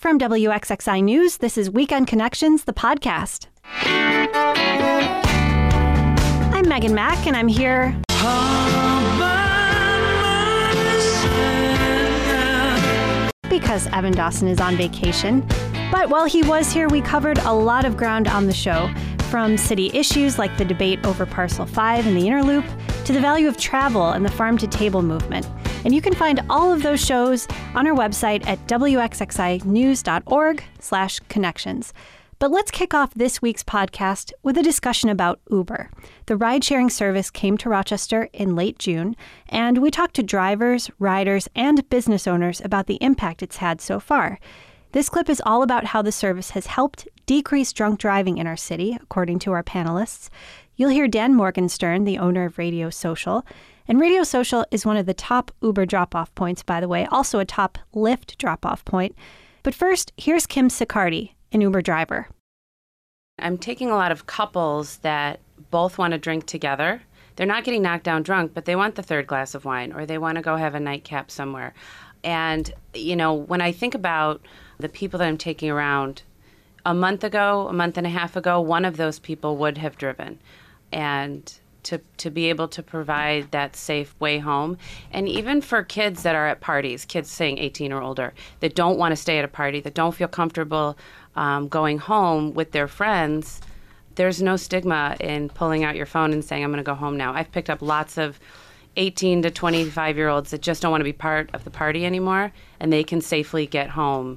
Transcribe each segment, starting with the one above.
From WXXI News, this is Weekend Connections, the podcast. I'm Megan Mack, and I'm here because Evan Dawson is on vacation. But while he was here, we covered a lot of ground on the show, from city issues like the debate over Parcel 5 and the Inner Loop, to the value of travel and the farm-to-table movement. And you can find all of those shows on our website at wxxinews.org/connections. But let's kick off this week's podcast with a discussion about Uber. The ride-sharing service came to Rochester in late June, and we talked to drivers, riders, and business owners about the impact it's had so far. This clip is all about how the service has helped decrease drunk driving in our city, according to our panelists. You'll hear Dan Morgenstern, the owner of Radio Social. And Radio Social is one of the top Uber drop-off points, by the way, also a top Lyft drop-off point. But first, here's Kim Sicardi, an Uber driver. I'm taking a lot of couples that both want to drink together. They're not getting knocked down drunk, but they want the third glass of wine, or they want to go have a nightcap somewhere. And, you know, when I think about the people that I'm taking around, a month and a half ago, one of those people would have driven. And to be able to provide that safe way home. And even for kids that are at parties, kids saying 18 or older, that don't want to stay at a party, that don't feel comfortable going home with their friends, there's no stigma in pulling out your phone and saying, I'm going to go home now. I've picked up lots of 18 to 25-year-olds that just don't want to be part of the party anymore, and they can safely get home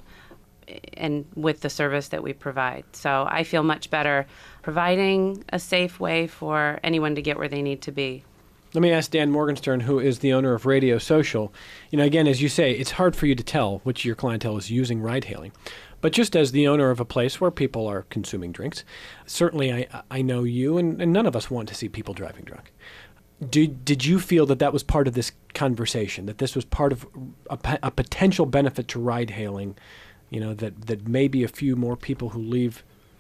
and with the service that we provide. So I feel much better providing a safe way for anyone to get where they need to be. Let me ask Dan Morgenstern, who is the owner of Radio Social. You know, again, as you say, it's hard for you to tell which your clientele is using ride-hailing. But just as the owner of a place where people are consuming drinks, certainly I know you, and none of us want to see people driving drunk. Did you feel that was part of this conversation, that this was part of a potential benefit to ride-hailing, you know, that maybe a few more people who leave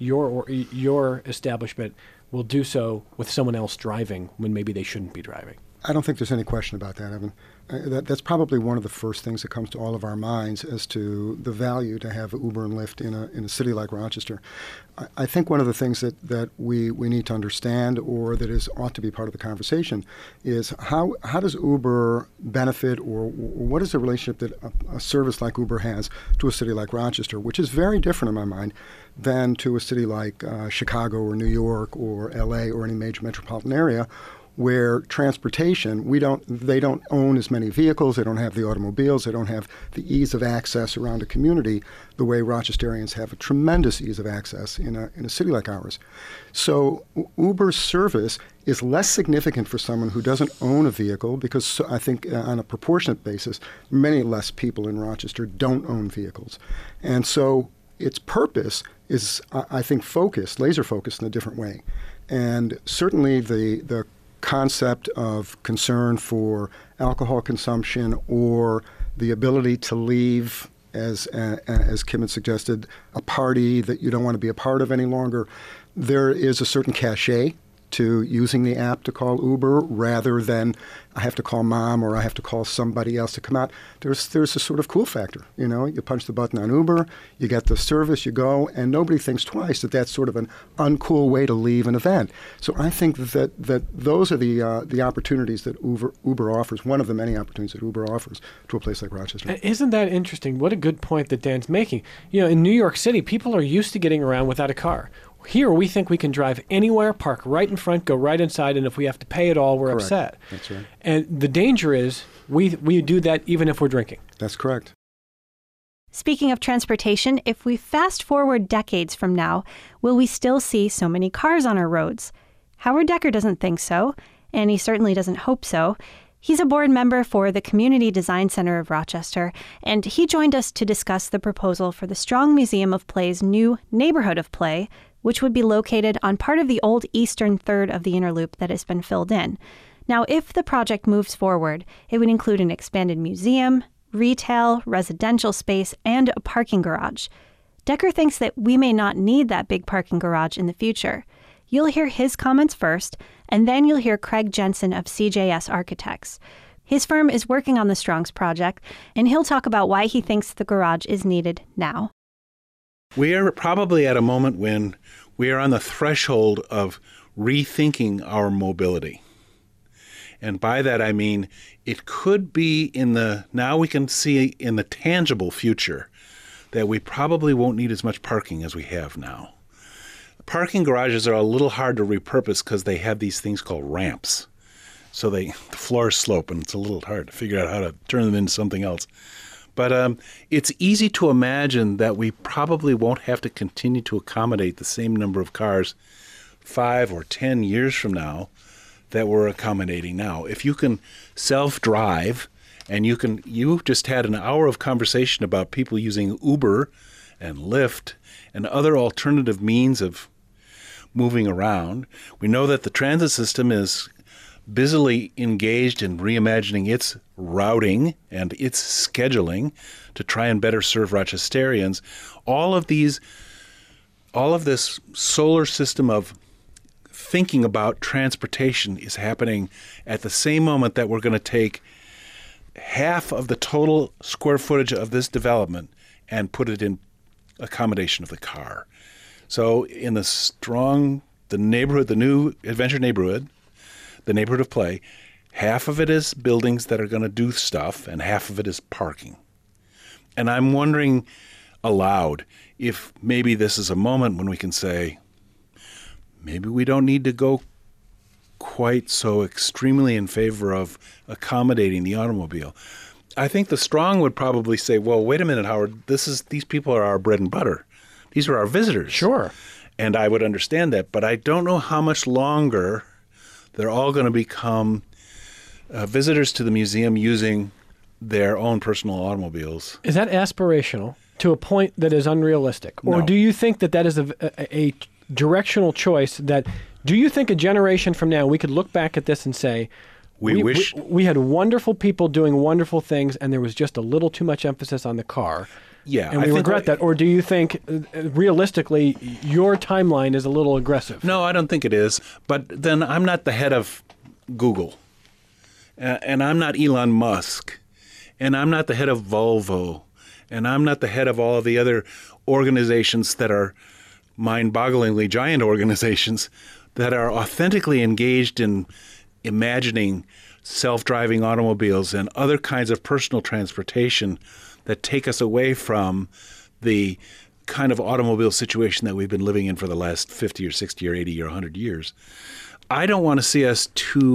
your establishment will do so with someone else driving when maybe they shouldn't be driving? I don't think there's any question about that, Evan. That's probably one of the first things that comes to all of our minds as to the value to have Uber and Lyft in a city like Rochester. I think one of the things that we need to understand, or that ought to be part of the conversation, is how does Uber benefit, or what is the relationship that a service like Uber has to a city like Rochester, which is very different in my mind than to a city like Chicago or New York or LA or any major metropolitan area, where transportation, they don't own as many vehicles, they don't have the automobiles, they don't have the ease of access around a community the way Rochesterians have a tremendous ease of access in a city like ours. So Uber's service is less significant for someone who doesn't own a vehicle, because I think on a proportionate basis, many less people in Rochester don't own vehicles. And so its purpose is, I think, laser focused in a different way. And certainly the concept of concern for alcohol consumption, or the ability to leave, as Kim had suggested, a party that you don't want to be a part of any longer. There is a certain cachet to using the app to call Uber, rather than I have to call mom or I have to call somebody else to come out. There's a sort of cool factor. You know, you punch the button on Uber, you get the service, you go, and nobody thinks twice that that's sort of an uncool way to leave an event. So I think that those are the opportunities that Uber offers, one of the many opportunities that Uber offers to a place like Rochester. Isn't that interesting? What a good point that Dan's making. You know, in New York City, people are used to getting around without a car. Here, we think we can drive anywhere, park right in front, go right inside, and if we have to pay it all, we're Correct. Upset. That's right. And the danger is we do that even if we're drinking. That's correct. Speaking of transportation, if we fast forward decades from now, will we still see so many cars on our roads? Howard Decker doesn't think so, and he certainly doesn't hope so. He's a board member for the Community Design Center of Rochester, and he joined us to discuss the proposal for the Strong Museum of Play's new Neighborhood of Play, which would be located on part of the old eastern third of the Inner Loop that has been filled in. Now, if the project moves forward, it would include an expanded museum, retail, residential space, and a parking garage. Decker thinks that we may not need that big parking garage in the future. You'll hear his comments first, and then you'll hear Craig Jensen of CJS Architects. His firm is working on the Strongs project, and he'll talk about why he thinks the garage is needed now. We are probably at a moment when we are on the threshold of rethinking our mobility. And by that I mean it could be now we can see in the tangible future that we probably won't need as much parking as we have now. Parking garages are a little hard to repurpose because they have these things called ramps. So the floors slope, and it's a little hard to figure out how to turn them into something else. But it's easy to imagine that we probably won't have to continue to accommodate the same number of cars 5 or 10 years from now that we're accommodating now. If you can self-drive, and you just had an hour of conversation about people using Uber and Lyft and other alternative means of moving around. We know that the transit system is busily engaged in reimagining its routing and its scheduling to try and better serve Rochesterians. All of this solar system of thinking about transportation is happening at the same moment that we're going to take half of the total square footage of this development and put it in accommodation of the car. So in the neighborhood, the new adventure neighborhood, the neighborhood of play, half of it is buildings that are going to do stuff and half of it is parking. And I'm wondering aloud if maybe this is a moment when we can say, maybe we don't need to go quite so extremely in favor of accommodating the automobile. I think the strong would probably say, well, wait a minute, Howard, these people are our bread and butter. These are our visitors. Sure. And I would understand that, but I don't know how much longer they're all going to become visitors to the museum using their own personal automobiles. Is that aspirational to a point that is unrealistic? Or No. do you think that is a directional choice that, do you think a generation from now we could look back at this and say, we had wonderful people doing wonderful things and there was just a little too much emphasis on the car? Yeah. And we regret that. Or do you think, realistically, your timeline is a little aggressive? No, I don't think it is. But then I'm not the head of Google. And I'm not Elon Musk. And I'm not the head of Volvo. And I'm not the head of all of the other organizations that are mind-bogglingly giant organizations that are authentically engaged in imagining self-driving automobiles and other kinds of personal transportation that take us away from the kind of automobile situation that we've been living in for the last 50 or 60 or 80 or 100 years. I don't want to see us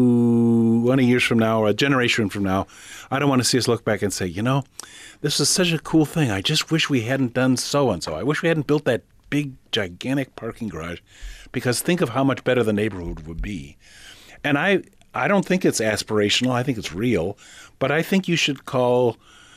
20 years from now or a generation from now, I don't want to see us look back and say, this is such a cool thing. I just wish we hadn't done so-and-so. I wish we hadn't built that big, gigantic parking garage, because think of how much better the neighborhood would be. And I don't think it's aspirational. I think it's real. But I think you should call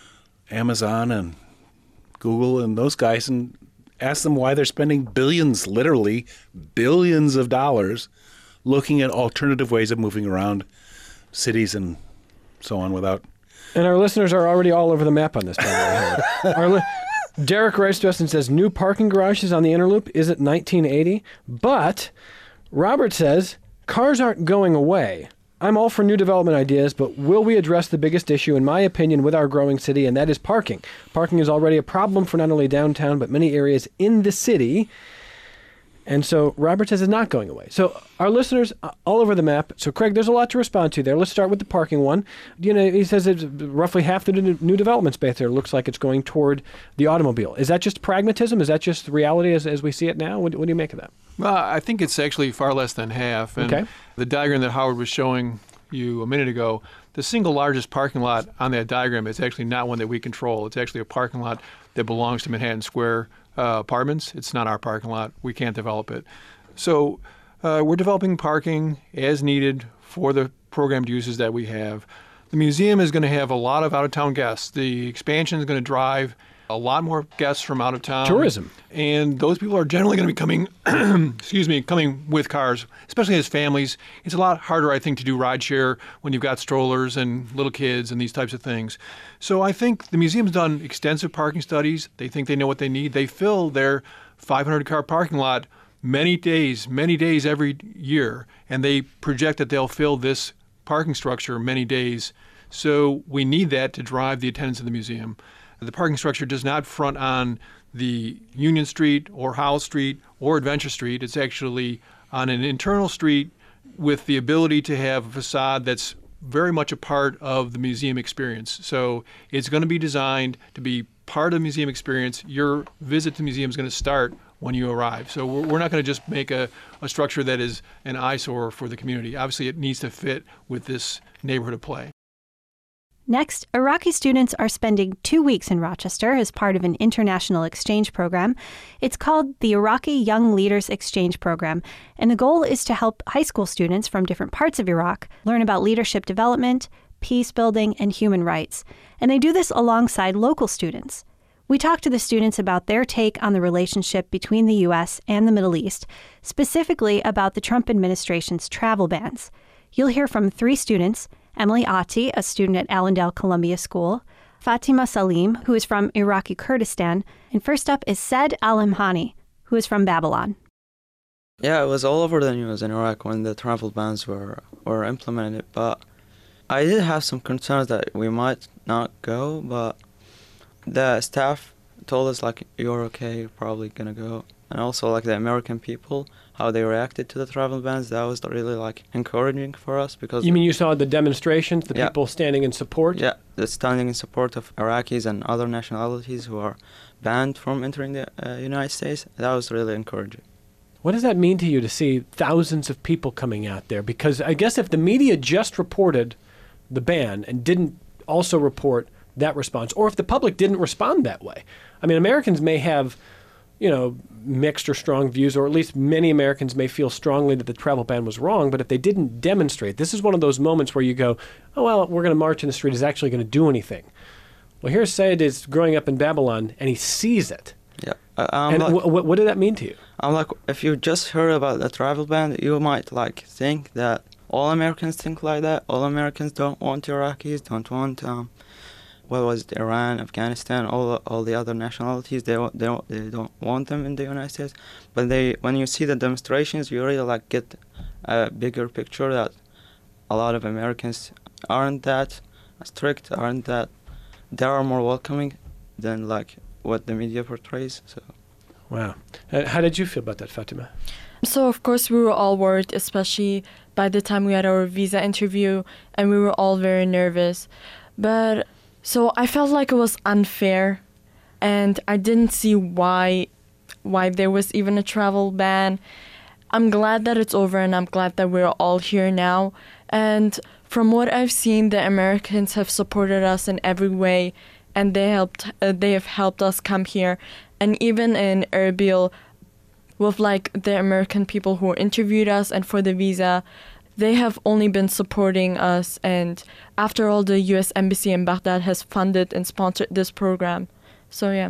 Amazon and Google and those guys and ask them why they're spending billions, literally billions of dollars looking at alternative ways of moving around cities and so on without... And our listeners are already all over the map on this, by the way. Derek writes to us and says, new parking garages on the inner loop, is it 1980? But Robert says, cars aren't going away. I'm all for new development ideas, but will we address the biggest issue, in my opinion, with our growing city, and that is parking? Parking is already a problem for not only downtown, but many areas in the city. And so Robert says it's not going away. So our listeners all over the map. So Craig, there's a lot to respond to there. Let's start with the parking one. He says it's roughly half the new development space there looks like it's going toward the automobile. Is that just pragmatism? Is that just reality as we see it now? What do you make of that? Well, I think it's actually far less than half. And okay. The diagram that Howard was showing you a minute ago, the single largest parking lot on that diagram is actually not one that we control. It's actually a parking lot that belongs to Manhattan Square Apartments. It's not our parking lot. We can't develop it. So we're developing parking as needed for the programmed uses that we have. The museum is going to have a lot of out-of-town guests. The expansion is going to drive a lot more guests from out of town. Tourism. And those people are generally going to be coming, coming with cars, especially as families. It's a lot harder, I think, to do rideshare when you've got strollers and little kids and these types of things. So I think the museum's done extensive parking studies. They think they know what they need. They fill their 500-car parking lot many days every year, and they project that they'll fill this parking structure many days. So we need that to drive the attendance of the museum. The parking structure does not front on the Union Street or Howell Street or Adventure Street. It's actually on an internal street with the ability to have a facade that's very much a part of the museum experience. So it's going to be designed to be part of the museum experience. Your visit to the museum is going to start when you arrive. So we're not going to just make a structure that is an eyesore for the community. Obviously, it needs to fit with this neighborhood of play. Next, Iraqi students are spending 2 weeks in Rochester as part of an international exchange program. It's called the Iraqi Young Leaders Exchange Program, and the goal is to help high school students from different parts of Iraq learn about leadership development, peace building, and human rights. And they do this alongside local students. We talked to the students about their take on the relationship between the U.S. and the Middle East, specifically about the Trump administration's travel bans. You'll hear from 3 students: Emily Ati, a student at Allendale Columbia School, Fatima Salim, who is from Iraqi Kurdistan, and first up is Said Al-Imhani, who is from Babylon. Yeah, it was all over the news in Iraq when the travel bans were implemented, but I did have some concerns that we might not go, but the staff told us, like, you're okay, you're probably gonna go. And also, like, the American people, how they reacted to the travel bans, that was really, like, encouraging for us because... You mean you saw the demonstrations, the people standing in support? Yeah, the standing in support of Iraqis and other nationalities who are banned from entering the United States. That was really encouraging. What does that mean to you to see thousands of people coming out there? Because I guess if the media just reported the ban and didn't also report that response, or if the public didn't respond that way. I mean, Americans may have, mixed or strong views, or at least many Americans may feel strongly that the travel ban was wrong, but if they didn't demonstrate, this is one of those moments where you go, oh, well, we're going to march in the street is actually going to do anything. Well, here Said is growing up in Babylon, and he sees it. Yeah. And what did that mean to you? I'm like, if you just heard about the travel ban, you might, like, think that all Americans think like that. All Americans don't want Iraqis, don't want Iran, Afghanistan, all the other nationalities. They don't want them in the United States. But when you see the demonstrations, you really, like, get a bigger picture that a lot of Americans aren't that strict, they are more welcoming than, like, what the media portrays. So. Wow. How did you feel about that, Fatima? So, of course, we were all worried, especially by the time we had our visa interview, and we were all very nervous. But so I felt like it was unfair, and I didn't see why there was even a travel ban. I'm glad that it's over, and I'm glad that we're all here now. And from what I've seen, the Americans have supported us in every way, and they have helped us come here. And even in Erbil, with, like, the American people who interviewed us and for the visa, they have only been supporting us. And after all, the U.S. Embassy in Baghdad has funded and sponsored this program. So, yeah.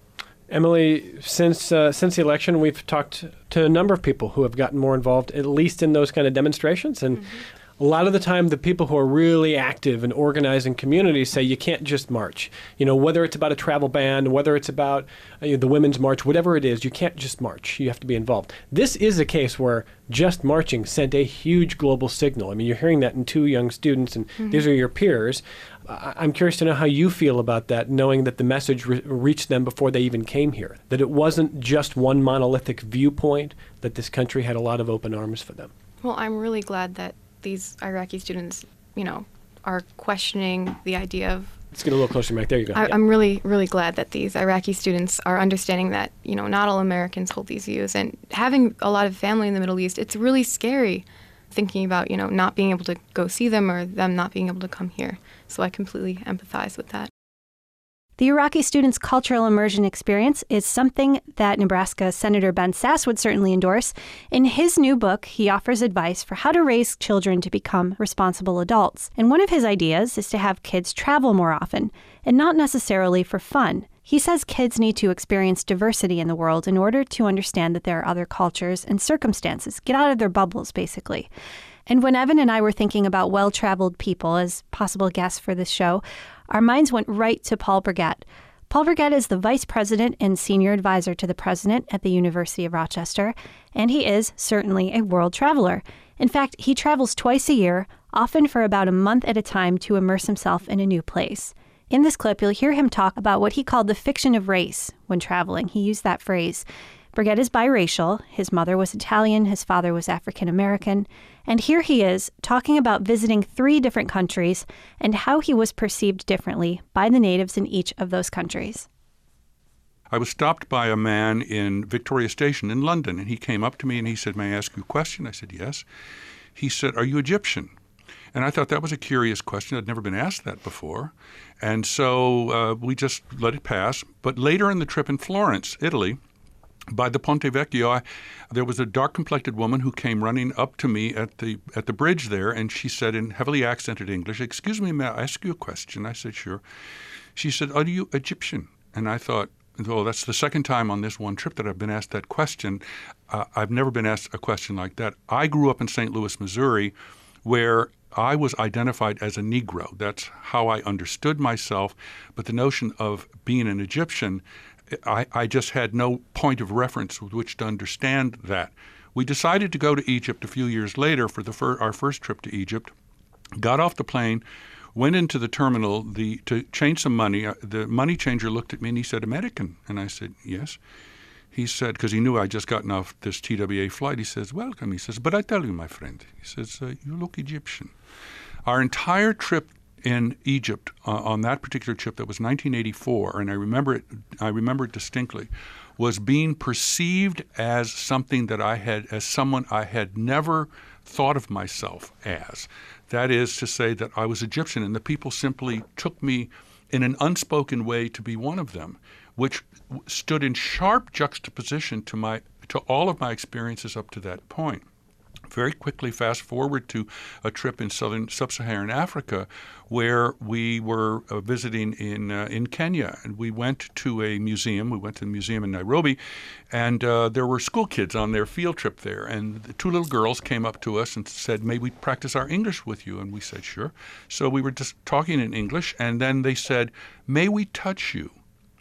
Emily, since the election, we've talked to a number of people who have gotten more involved, at least in those kind of demonstrations. And a lot of the time, the people who are really active and organizing communities say you can't just march. Whether it's about a travel ban, whether it's about the Women's March, whatever it is, you can't just march. You have to be involved. This is a case where just marching sent a huge global signal. I mean, you're hearing that in 2 young students, and these are your peers. I'm curious to know how you feel about that, knowing that the message reached them before they even came here, that it wasn't just one monolithic viewpoint, that this country had a lot of open arms for them. Well, I'm really glad that these Iraqi students, are questioning the idea of... Let's get a little closer, Mike. There you go. I'm really, really glad that these Iraqi students are understanding that, not all Americans hold these views. And having a lot of family in the Middle East, it's really scary thinking about, not being able to go see them or them not being able to come here. So I completely empathize with that. The Iraqi students' cultural immersion experience is something that Nebraska Senator Ben Sasse would certainly endorse. In his new book, he offers advice for how to raise children to become responsible adults. And one of his ideas is to have kids travel more often, and not necessarily for fun. He says kids need to experience diversity in the world in order to understand that there are other cultures and circumstances, get out of their bubbles, basically. And when Evan and I were thinking about well-traveled people as possible guests for this show, our minds went right to Paul Burgett. Paul Burgett is the vice president and senior advisor to the president at the University of Rochester, and he is certainly a world traveler. In fact, he travels twice a year, often for about a month at a time, to immerse himself in a new place. In this clip, you'll hear him talk about what he called the fiction of race when traveling. He used that phrase. Burgett is biracial. His mother was Italian, his father was African American. And here he is talking about visiting 3 different countries and how he was perceived differently by the natives in each of those countries. I was stopped by a man in Victoria Station in London, and he came up to me and he said, "May I ask you a question?" I said, "Yes." He said, "Are you Egyptian?" And I thought that was a curious question. I'd never been asked that before. And so we just let it pass. But later in the trip in Florence, Italy, by the Ponte Vecchio, there was a dark-complected woman who came running up to me at the bridge there, and she said in heavily accented English, "Excuse me, may I ask you a question?" I said, "Sure." She said, "Are you Egyptian?" And I thought, well, that's the second time on this one trip that I've been asked that question. I've never been asked a question like that. I grew up in St. Louis, Missouri, where I was identified as a Negro. That's how I understood myself. But the notion of being an Egyptian, I just had no point of reference with which to understand that. We decided to go to Egypt a few years later for our first trip to Egypt, got off the plane, went into the terminal to change some money. The money changer looked at me and he said, "American?" And I said, "Yes." He said, because he knew I'd just gotten off this TWA flight, he says, "Welcome." He says, "But I tell you, my friend," he says, "you look Egyptian." Our entire trip in Egypt, on that particular trip, that was 1984, and I remember it distinctly, was being perceived as something that as someone I had never thought of myself as. That is to say that I was Egyptian, and the people simply took me in an unspoken way to be one of them, which stood in sharp juxtaposition to all of my experiences up to that point. Very quickly fast forward to a trip in sub-Saharan Africa where we were visiting in Kenya, and we went to a museum. We went to the museum in Nairobi, and there were school kids on their field trip there, and the 2 little girls came up to us and said, "May we practice our English with you?" And we said, "Sure." So we were just talking in English, and then they said, "May we touch you?"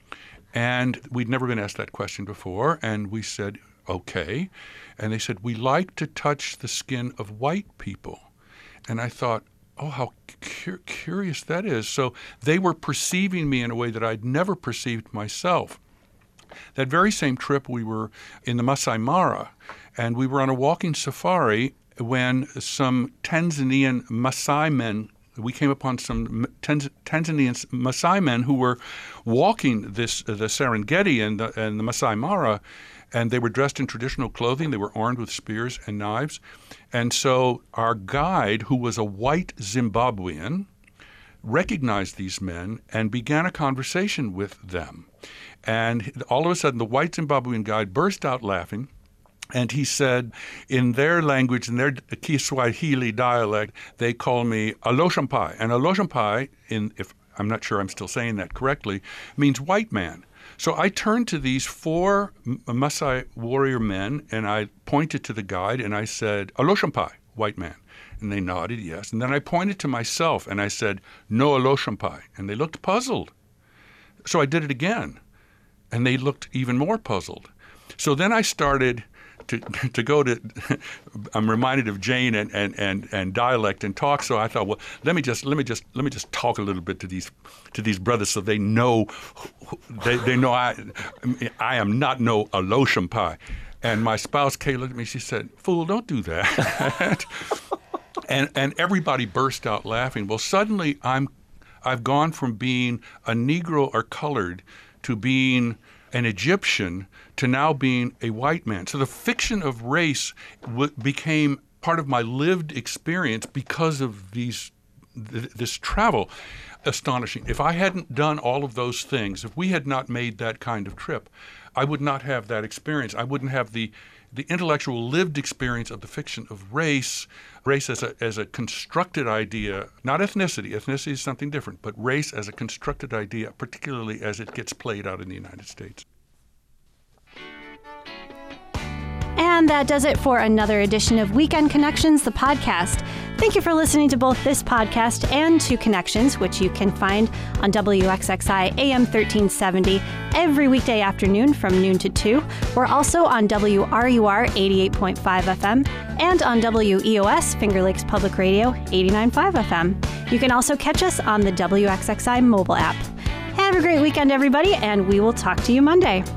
And we'd never been asked that question before, and we said, "Okay." And they said, "We like to touch the skin of white people." And I thought, oh, how curious that is. So they were perceiving me in a way that I'd never perceived myself. That very same trip, we were in the Masai Mara, and we were on a walking safari when some Tanzanian Masai men, we came upon some Tanzanian Masai men who were walking the Serengeti and the Masai Mara, and they were dressed in traditional clothing. They were armed with spears and knives. And so our guide, who was a white Zimbabwean, recognized these men and began a conversation with them. And all of a sudden, the white Zimbabwean guide burst out laughing. And he said, in their language, in their Kiswahili dialect, they call me Aloshampai. And Aloshampai, if I'm not sure I'm still saying that correctly, means white man. So I turned to these 4 Maasai warrior men, and I pointed to the guide, and I said, "Aloshampai, white man." And they nodded yes. And then I pointed to myself, and I said, "No Aloshampai." And they looked puzzled. So I did it again, and they looked even more puzzled. So then I started to go to, I'm reminded of Jane and dialect and talk. So I thought, well, let me just talk a little bit to these brothers so they know I am not no Aloshampai. And my spouse Kay looked at me. She said, "Fool, don't do that." and everybody burst out laughing. Well, suddenly I've gone from being a Negro or colored to being an Egyptian to now being a white man. So the fiction of race became part of my lived experience because of this travel. Astonishing. If I hadn't done all of those things, if we had not made that kind of trip, I would not have that experience. I wouldn't have the intellectual lived experience of the fiction of race as a constructed idea, not ethnicity. Ethnicity is something different, but race as a constructed idea, particularly as it gets played out in the United States. And that does it for another edition of Weekend Connections, the podcast. Thank you for listening to both this podcast and to Connections, which you can find on WXXI AM 1370 every weekday afternoon from noon to 2. We're also on WRUR 88.5 FM and on WEOS Finger Lakes Public Radio 89.5 FM. You can also catch us on the WXXI mobile app. Have a great weekend, everybody, and we will talk to you Monday.